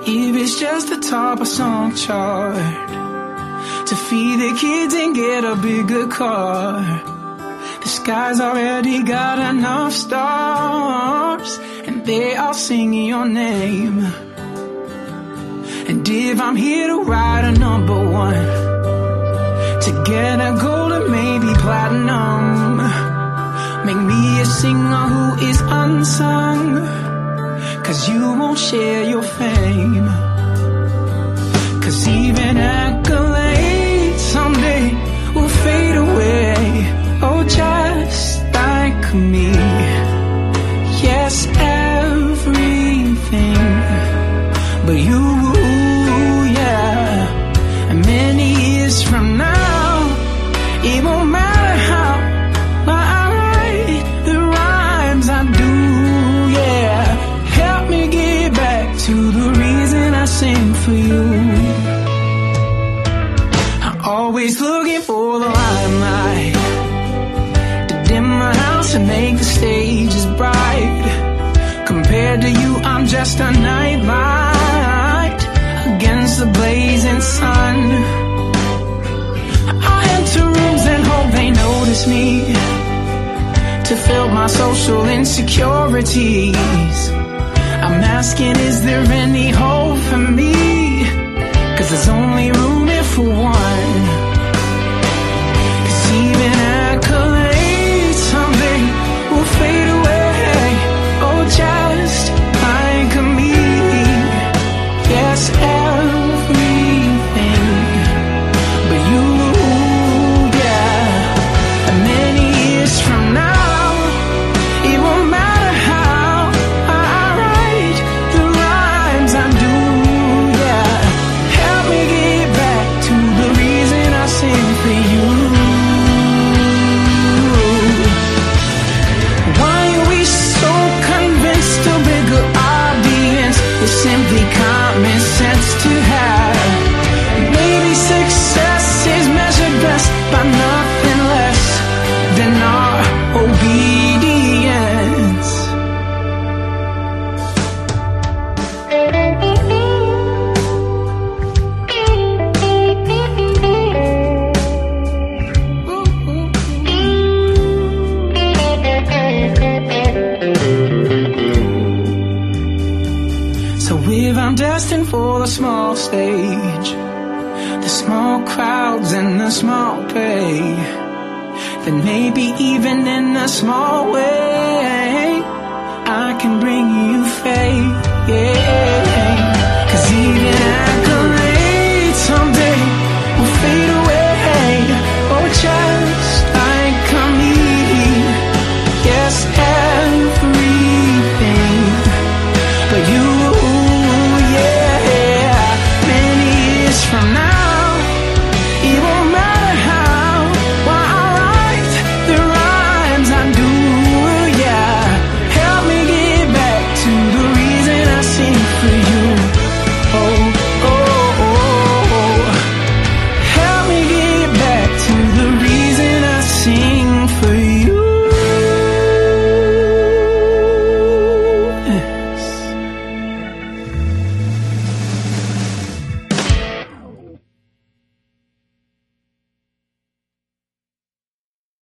If it's just the top of song chart, to feed the kids and get a bigger car, the sky's already got enough stars, and they all singing your name. And if I'm here to write a number one, to get a gold or maybe platinum, make me a singer who is unsung, 'cause you won't share your fame. 'Cause even accolades someday will fade away. Oh, just like me. Yes, everything but you, yeah. And many years from now, it won't matter how I write the rhymes I do, yeah. Help me get back to the reason I sing for you. I'm always looking for the limelight to dim my house and make the stages bright. Compared to you, I'm just a nightlight against the blazing sun. I enter rooms and hope they notice me, to fill my social insecurities. I'm asking, is there any hope for me? 'Cause there's only room here for one. 'Cause even accolades someday will fade away. Oh, just like me. Yes, everything but you, yeah. And many years from now, it won't matter how I write the rhymes I do, yeah. Help me get back to the reason I sing for you. Why are we so convinced a bigger audience is simply common sense to have? Maybe success is measured best by nothing less than our obedience. So if I'm destined for the small stage, the small crowds and the small pay, then maybe even in a small way, I can bring you faith, yeah.